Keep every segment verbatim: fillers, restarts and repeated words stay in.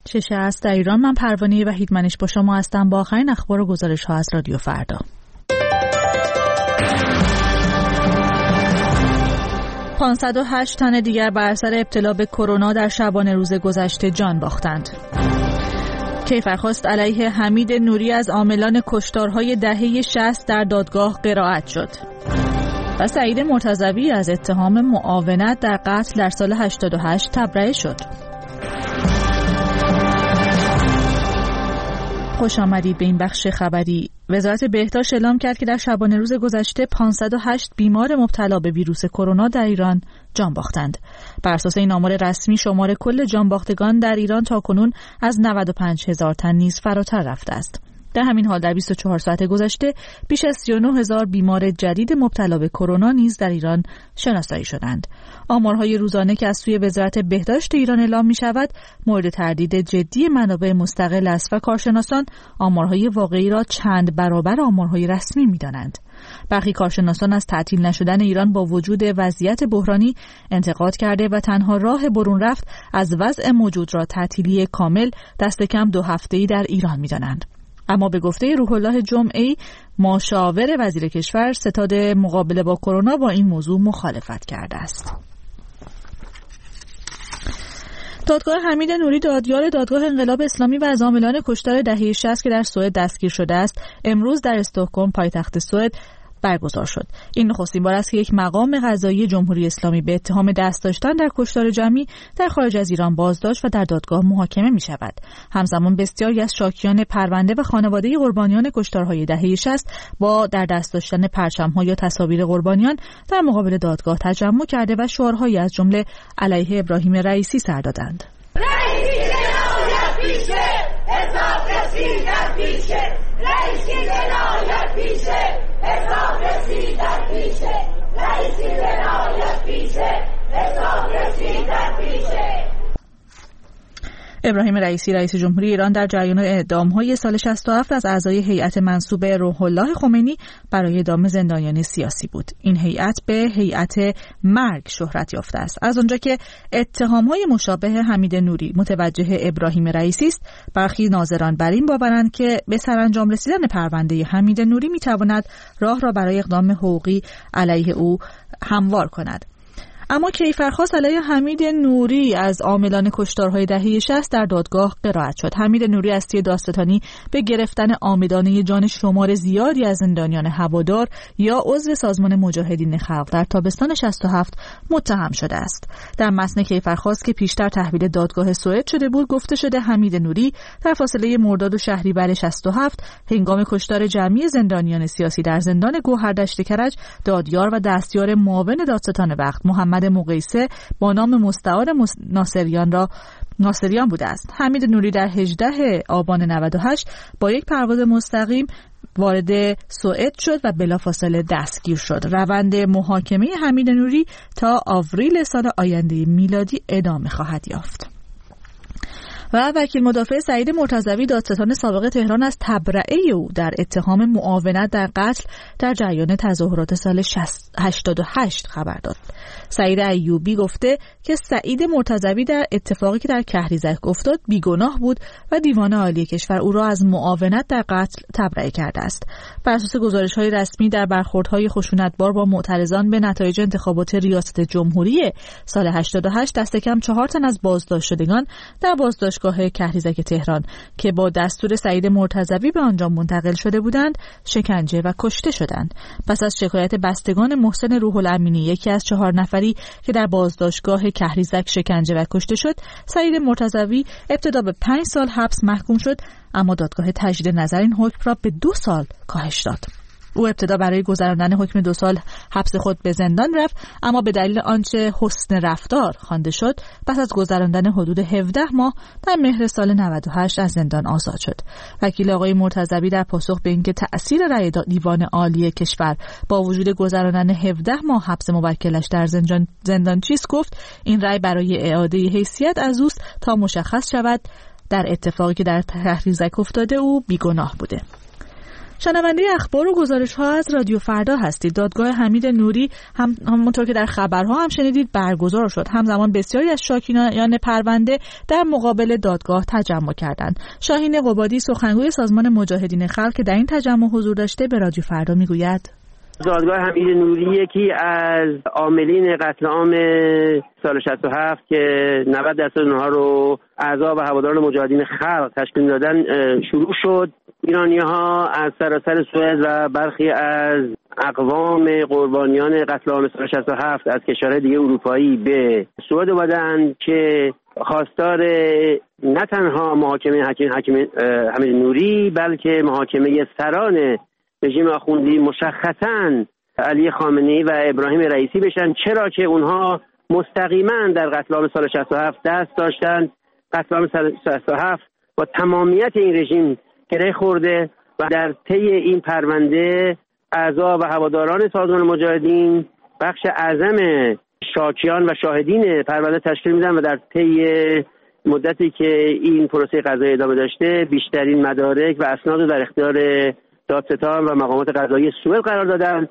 چشه است در ایران. من پروانه وحیدمنش با شما هستم با آخرین اخبار و گزارش ها از رادیو فردا. پانصد و هشت تن دیگر بر اثر ابتلا به کرونا در شبانه روز گذشته جان باختند. کیفرخواست علیه حمید نوری از عاملان کشتارهای دهه شصت در دادگاه قرائت شد. و سعید مرتضوی از اتهام معاونت در قتل در سال هشتاد و هشت تبرئه شد. خوش آمدید به این بخش خبری. وزارت بهداشت اعلام کرد که در شبانه روز گذشته پانصد و هشت بیمار مبتلا به ویروس کرونا در ایران جان باختند. بر اساس این آمار رسمی شمار کل جان باختگان در ایران تاکنون از نود و پنج هزار تن نیز فراتر رفته است. در همین حال در بیست و چهار ساعت گذشته بیش از سی و نه هزار بیمار جدید مبتلا به کرونا نیز در ایران شناسایی شدند. آمارهای روزانه که از سوی وزارت بهداشت ایران اعلام می شود مورد تردید جدی منابع مستقل است و کارشناسان آمارهای واقعی را چند برابر آمارهای رسمی می دانند. برخی کارشناسان از تعطیل نشدن ایران با وجود وضعیت بحرانی انتقاد کرده و تنها راه برون رفت از وضع موجود را تعطیلی کامل دست کم دو هفته‌ای در ایران می دانند. اما به گفته روح الله جمعی مشاور وزیر کشور ستاد مقابله با کرونا با این موضوع مخالفت کرده است. دادگاه حمید نوری دادیار دادگاه انقلاب اسلامی و از عاملان کشتار دهه شصت که در سوئد دستگیر شده است امروز در استکهلم پایتخت سوئد برگزار شد. این نخستین بار است که یک مقام قضایی جمهوری اسلامی به اتهام دست داشتن در کشتار جمعی در خارج از ایران بازداشت و در دادگاه محاکمه می شود. همزمان بسیاری از شاکیان پرونده و خانواده قربانیان کشتارهای دهه شصت با در دست داشتن پرچم‌ها یا تصاویر قربانیان در مقابل دادگاه تجمع کرده و شعارهایی از جمله علیه ابراهیم رئیسی سر دادند. رئیسی جنایت پیشه، حساب رسیدن پیشه، رئیسی جنایت پیشه، حساب رسیدن پیشه، رئیسی جنایت پیشه، حساب رسیدن پیشه. ابراهیم رئیسی رئیس جمهوری ایران در جریان اعدام‌های سال شصت و هفت از اعضای هیئت منصوب روح الله خمینی برای اعدام زندانیان سیاسی بود. این هیئت به هیئت مرگ شهرت یافته است. از آنجا که اتهام‌های مشابه حمید نوری متوجه ابراهیم رئیسی است، برخی ناظران بر این باورند که به سرانجام رسیدن پرونده حمید نوری می‌تواند راه را برای اقدام حقوقی علیه او هموار کند. اما کیفرخواست علیه حمید نوری از عاملان کشتارهای دهه شصت در دادگاه قرائت شد. حمید نوری از طی دادستانی به گرفتن عامدانه جان شمار زیادی از زندانیان هوادار یا عضو سازمان مجاهدین خلق در تابستان شصت و هفت متهم شده است. در متن کیفرخواست که پیشتر تحویل دادگاه سوئد شده بود گفته شده حمید نوری در فاصله مرداد و شهریور شصت و هفت هنگام کشتار جمعی زندانیان سیاسی در زندان گوهردشت کرج دادیار و دستیار معاون دادستان وقت محمد مقیسه با نام مستعار ناصریان را ناصریان بوده است. حمید نوری در هجدهم آبان نود و هشت با یک پرواز مستقیم وارد سوئد شد و بلافاصله دستگیر شد. روند محاکمه حمید نوری تا آوریل سال آینده میلادی ادامه خواهد یافت. و وکیل مدافع سعید مرتضوی دادستان سابق تهران از تبرئه او در اتهام معاونت در قتل در جریان تظاهرات سال هشتاد و هشت خبر داد. سعید ایوبی گفته که سعید مرتضوی در اتفاقی که در کهریزک افتاد بیگناه بود و دیوان عالی کشور او را از معاونت در قتل تبرئه کرده است. بر اساس گزارش‌های رسمی در برخوردهای خشونتبار با معترضان به نتایج انتخابات ریاست جمهوری سال هشتاد و هشت دست کم چهار تن از بازداشت شدگان در بازداشتگاه کهریزک تهران که با دستور سعید مرتضوی به آنجا منتقل شده بودند شکنجه و کشته شدند. پس از شکایت بستگان محسن روح الامینی یکی از چهار نفری که در بازداشتگاه کهریزک شکنجه و کشته شد، سعید مرتضوی ابتدا به پنج سال حبس محکوم شد اما دادگاه تجدید نظر این حکم را به دو سال کاهش داد. او ابتدا برای گذراندن حکم دو سال حبس خود به زندان رفت اما به دلیل آنچه حسن رفتار خوانده شد پس از گذراندن حدود هفده ماه در مهر سال نود و هشت از زندان آزاد شد. وکیل آقای مرتضوی در پاسخ به اینکه تأثیر رأی دیوان عالی کشور با وجود گذراندن هفده ماه حبس موکلش در زندان زندان چیست گفت این رأی برای اعاده حیثیت از اوست تا مشخص شود در اتفاقی که در کهریزک افتاده او بیگناه بوده. شنونده اخبار و گزارش‌ها از رادیو فردا هستید. دادگاه حمید نوری هم همونطور که در خبرها هم شنیدید برگزار شد. همزمان بسیاری از شاکیان پرونده در مقابل دادگاه تجمع کردند. شاهین قبادی سخنگوی سازمان مجاهدین خلق که در این تجمع حضور داشته به رادیو فردا میگوید: دادگاه حمید نوری یکی از عاملین قتل عام سال شصت و هفت که نود درصد اونها رو اعضا و هواداران مجاهدین خلق تشکیل دادن شروع شد. ایرانی‌ها از سراسر سوئد و برخی از اقوام قربانیان قتل عام سال شصت و هفت از کشورهای دیگه اروپایی به سوئد اومدن که خواستار نه تنها محاکمه حکیم حکیم حمید نوری بلکه محاکمه سران رژیم آخوندی مشخصاً علی خامنه‌ای و ابراهیم رئیسی بشن، چرا که اونها مستقیما در قتل عام سال شصت و هفت دست داشتن. قتل عام سال شصت و هفت با تمامیت این رژیم گره خورده و در طی این پرونده اعضا و هواداران سازمان مجاهدین بخش اعظم شاکیان و شاهدین پرونده تشکیل میدن و در طی مدتی که این پروسه قضایی ادامه داشته بیشترین مدارک و اسناد رو در اختیار دادستان و مقامات قضایی سوئد قرار دادن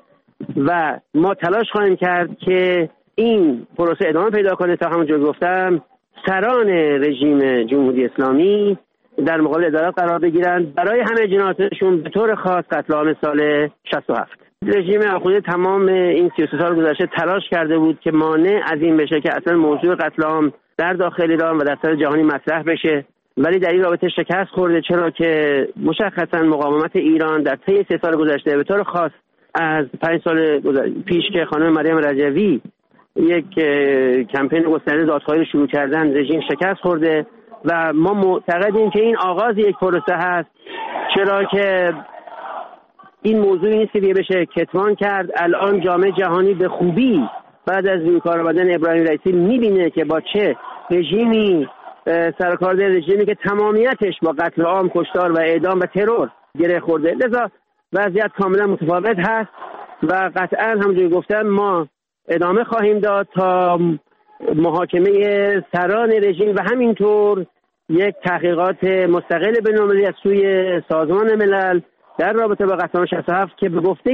و ما تلاش خواهیم کرد که این پروسه ادامه پیدا کنه تا همونجور گفتم سران رژیم جمهوری اسلامی در مقابل عدالت قرار بگیرند برای همه جنایاتشون به طور خاص قتل عام سال شصت و هفت. رژیم آخوندی تمام این سی و سه سال گذشته تلاش کرده بود که مانع از این بشه که اصلا موضوع قتل عام در داخل ایران و در سطح جهانی مطرح بشه، ولی در این رابطه شکست خورده، چرا که مشخصا مقاومت ایران در طی سه سال گذشته به طور خاص از پنج سال پیش که خانم مریم رجوی یک کمپین گسترده دادخواهی رو شروع کردن رژیم شکست خورده و ما معتقدیم که این آغاز یک پروسه هست، چرا که این موضوعی نیست که بشه کتمان کرد. الان جامعه جهانی به خوبی بعد از روی کار آمدن ابراهیم رئیسی میبینه که با چه رژیمی سرکار در رژیمی که تمامیتش با قتل عام، کشتار و اعدام و ترور گره خورده. لذا وضعیت کاملا متفاوت هست و قطعا همونجوری گفتم ما ادامه خواهیم داد تا محاکمه سران رژیم و همینطور یک تحقیقات مستقل بین‌المللی از سوی سازمان ملل در رابطه با قتل عام شصت و هفت که به گفته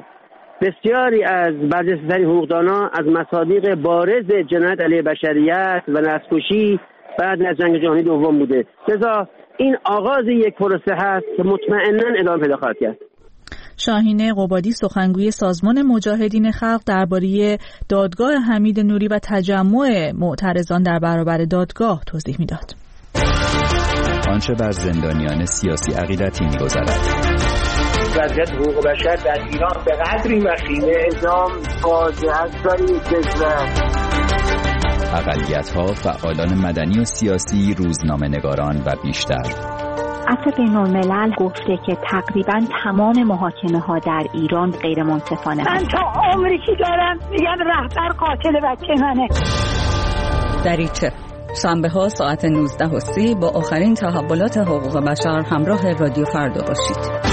بسیاری از برجسته‌ترین حقوقدانان از مصادیق بارز جنایت علیه بشریت و نسل‌کشی بعد از جنگ جهانی دوم بوده. لذا این آغاز یک پروسه هست که مطمئناً ادامه پیدا خواهد کرد. شاهین قبادی سخنگوی سازمان مجاهدین خلق درباره دادگاه حمید نوری و تجمع معترضان در برابر دادگاه توضیح میداد. آنچه بر زندانیان سیاسی عقیدتی می‌گذرد. وضعیت حقوق بشر در ایران به قدری وخیمه، اعدام فاجعه است برای کشور. اقلیت‌ها، فعالان مدنی و سیاسی، روزنامه‌نگاران و بیشتر. عفو بین‌الملل گفته که تقریباً تمام محاکمه‌ها در ایران غیر منصفانه. من تا عمری که دارم میگن رهبر قاتل بچه منه. دریچه شنبه ها ساعت نوزده و سی با آخرین تحولات حقوق بشر همراه رادیو فردا باشید.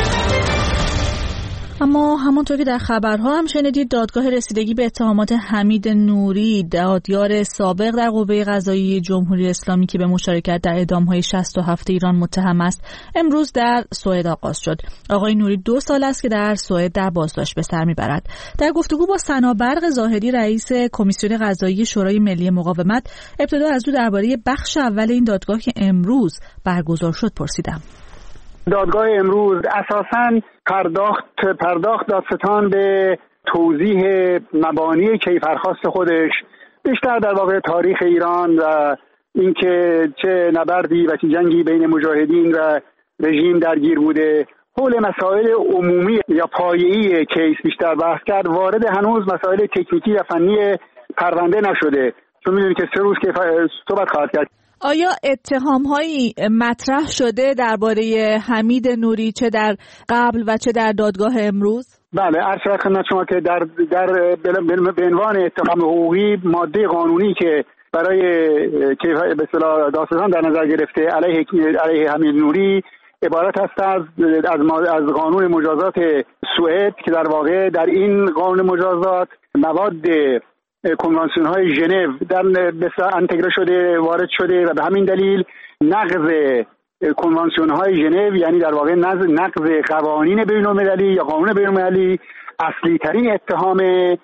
اما همونطور که در خبرها هم شنیدید دادگاه رسیدگی به اتهامات حمید نوری دادیار سابق در قوه قضاییه جمهوری اسلامی که به مشارکت در اعدام‌های شصت و هفت ایران متهم است امروز در سوئد آغاز شد. آقای نوری دو سال است که در سوئد در بازداشت به سر میبرد. در گفتگو با سنا برق ظاهری رئیس کمیسیون قضایی شورای ملی مقاومت ابتدا از او درباره بخش اول این دادگاه که امروز برگزار شد پرسیدم. دادگاه امروز اساساً پرداخت پرداخت دادستان به توضیح مبانی کیفرخواست خودش، بیشتر در واقع تاریخ ایران و اینکه چه نبردی و چه جنگی بین مجاهدین و رژیم درگیر بوده، حول مسائل عمومی یا پایه‌ای کیس بیشتر بحث کرد. وارد هنوز مسائل تکنیکی و فنی پرونده نشده، چون می‌دونید که سه روز که صحبت خواهد کرد. آیا اتهام‌هایی مطرح شده درباره حمید نوری چه در قبل و چه در دادگاه امروز؟ بله، عرض خدمت شما که در در به عنوان اتهام حقوقی ماده قانونی که برای که به اصطلاح دادستان در نظر گرفته علیه علیه حمید نوری عبارت است از از از قانون مجازات سوئد که در واقع در این قانون مجازات مواد کنوانسیون های ژنو در بسیار انتگره شده، وارد شده و به همین دلیل نقض کنوانسیون های ژنو، یعنی در واقع نقض قوانین بین المللی یا قانون بین المللی، اصلی ترین اتهام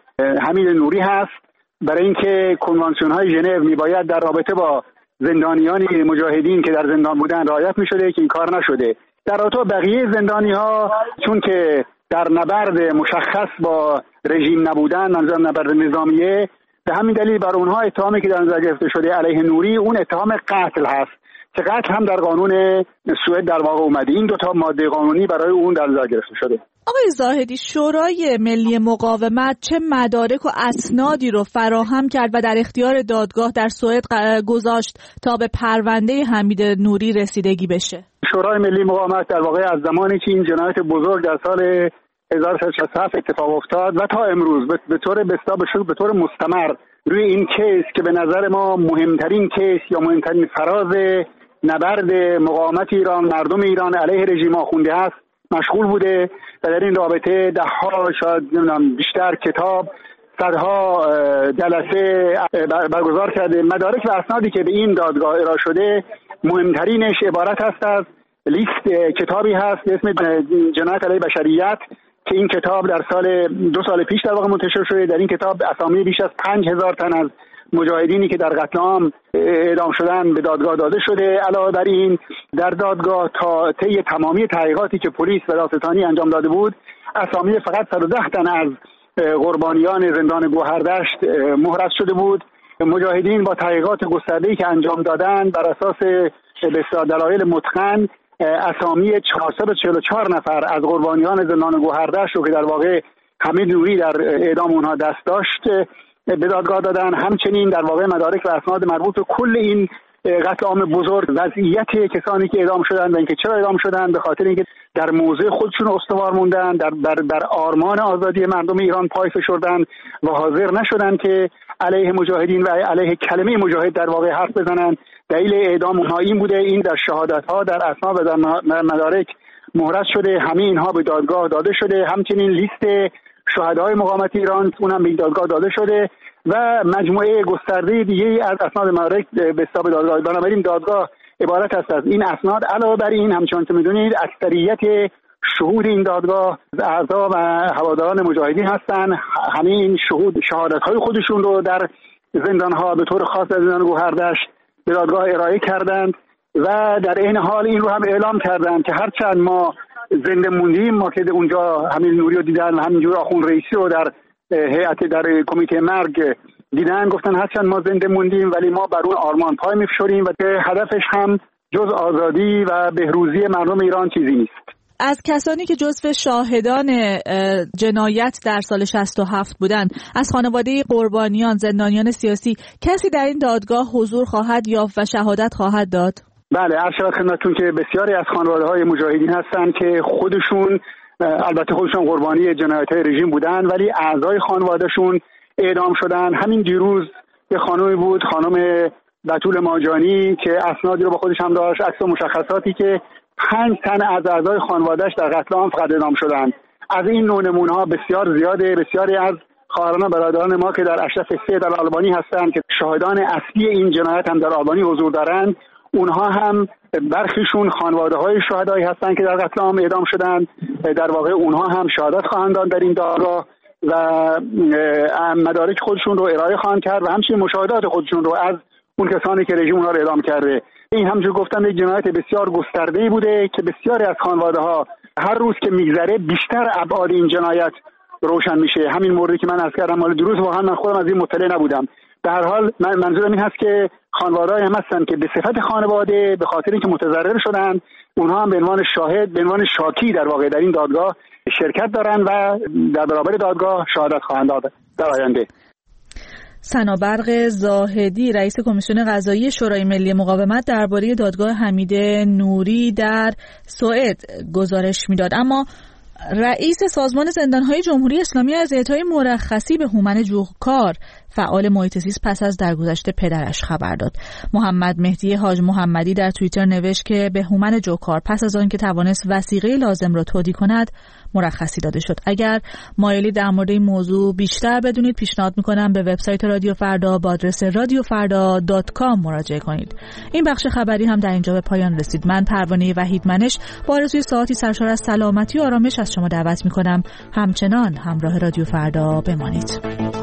حمید نوری هست. برای اینکه کنوانسیون های ژنو میباید در رابطه با زندانیان مجاهدین که در زندان بودن رعایت میشده که این کار نشده. در رابطه با بقیه زندانی ها، چون که در نبرد مشخص با رژیم نبودن، منظورم نبرد نظامیه، به همین دلیل بر اونها اتهامی که در نظر گرفته شده علیه نوری اون اتهام قتل هست که قتل هم در قانون سوئد در واقع اومده. این دو تا ماده قانونی برای اون در نظر گرفته شده. آقای زاهدی، شورای ملی مقاومت چه مدارک و اسنادی رو فراهم کرد و در اختیار دادگاه در سوئد گذاشت تا به پرونده حمید نوری رسیدگی بشه؟ شورای ملی مقاومت در واقع از زمانی که این جنایت بزرگ در سال هزار و سیصد و شصت و هفت اتفاق افتاد و تا امروز به طور بسیار به طور مستمر روی این کیس که به نظر ما مهمترین کیس یا مهمترین فراز نبرد مقاومت ایران، مردم ایران علیه رژیم آخونده است مشغول بوده و در این رابطه ده ها شاید نمیدونم بیشتر کتاب، صدها جلسه برگزار کرده. مدارک و اسنادی که به این دادگاه ارائه شده مهمترینش عبارت است از لیست کتابی هست به اسم جنایت علیه بشریت که این کتاب در سال دو سال پیش در واقع منتشر شده. در این کتاب اسامی بیش از پنج هزار تن از مجاهدینی که در قتل عام اعدام شدن به دادگاه داده شده. علاوه بر این در دادگاه تا طی تمامی تحقیقاتی که پلیس و دادستانی انجام داده بود اسامی فقط صد و ده تن از قربانیان زندان گوهردشت مهرس شده بود. مجاهدین با تحقیقات گسترده‌ای که انجام دادن بر اساس بسیار دلایل متقن اسامی چهارصد و چهل و چهار نفر از قربانیان زندان گوهردشت رو که در واقع حمید نوری در اعدام اونها دست داشت به دادگاه دادن. همچنین در واقع مدارک و اسناد مربوط به کل این قتل عام بزرگ، وضعیت کسانی که اعدام شدند و اینکه چرا اعدام شدند، به خاطر اینکه در موضع خودشون استوار موندن، در در در آرمان آزادی مردم ایران پای فشردند و حاضر نشدند که علیه مجاهدین و علیه کلمه مجاهد در واقع حرف بزنند. دلیل اعدام اونها این بوده. این در شهادت‌ها، در اسناد و در مدارک مهرس شده. همه اینها به دادگاه داده شده. همچنین لیست شهدای مقاومت ایران اونم به دادگاه داده شده و مجموعه گسترده دیگه از اسناد مدارک به حساب دادگاه. بنابراین دادگاه عبارت است از این اسناد. علاوه بر این همچنان که می‌دونید اکثریت شهود این دادگاه اعضا و هواداران مجاهدین هستند. همه این شهود شهادت‌های خودشون رو در زندان‌ها به طور خاص در زندان گوهردشت به دادگاه ارائه کردند و در این حال این رو هم اعلام کردند که هرچند ما زنده موندیم، ما که اونجا حمید نوری رو دیدن و همینجور آخوند رئیسی رو در هیئت در کمیته مرگ دیدن، گفتن هرچند ما زنده موندیم ولی ما بر اون آرمان پای می‌فشاریم و که هدفش هم جز آزادی و بهروزی مردم ایران چیزی نیست. از کسانی که جزو شاهدان جنایت در سال شصت و هفت بودند، از خانواده قربانیان، زندانیان سیاسی، کسی در این دادگاه حضور خواهد یافت و شهادت خواهد داد؟ بله، عرض شود خدمتتون که بسیاری از خانواده‌های مجاهدین هستند که خودشون البته خودشون قربانی جنایت‌های رژیم بودن ولی اعضای خانوادهشون اعدام شدن. همین دیروز یه خانومی بود، خانم بتول ماجانی، که اسنادی رو با خودش هم داشت، عکس و مشخصاتی که پنج تن از اعضای خانواده‌اش در قتل عام فقط اعدام شدن. از این نوع نمونه‌ها بسیار زیاده. بسیاری از خواهران و برادران ما که در اشرف سه در آلبانی هستند که شاهدان اصلی این جنایت هم در آلبانی حضور دارند، اونها هم برخیشون خانواده‌های شهدایی هستند که در قتل عام اعدام شدند. در واقع اونها هم شهادت خواهند داد در این دادگاه و مدارک خودشون رو ارائه خواهند کرد و همچنین مشاهدات خودشون رو از اون کسانی که رژیم اونها رو اعدام کرده. این همونجور گفتم یک جنایت بسیار گسترده‌ای بوده که بسیاری از خانواده‌ها هر روز که میگذره بیشتر ابعاد این جنایت روشن میشه. همین موردی که من عرض کردم مال دیروز، واقعا من خودم از این مطلع نبودم. به هر حال من منظورم این هست که خانواده‌ای هم هستن که به صفت خانواده به خاطر اینکه متضرر شدن، اونها هم به عنوان شاهد، به عنوان شاکی در واقع در این دادگاه شرکت دارن و در برابر دادگاه شهادت خواهند داد در آینده. ثنابرق زاهدی، رئیس کمیسیون قضایی شورای ملی مقاومت، درباره دادگاه حمید نوری در سوئد گزارش میداد. اما رئیس سازمان زندانهای جمهوری اسلامی از اعطای مرخصی به هومن جوکار، فعال محیط زیست، پس از درگذشت پدرش خبر داد. محمد مهدی حاج محمدی در توییتر نوشت که به هومن جوکار پس از آن که توانست وثیقه لازم را تودیع کند مرخصی داده شد. اگر مایلی در مورد این موضوع بیشتر بدونید پیشنهاد میکنم به وبسایت رادیو فردا با آدرس رادیو فردا دات کام مراجعه کنید. این بخش خبری هم در اینجا به پایان رسید. من پروانه وحیدمنش با آرزوی ساعتی سرشار از سلامتی و آرامش از شما دعوت میکنم همچنان همراه رادیو فردا بمانید.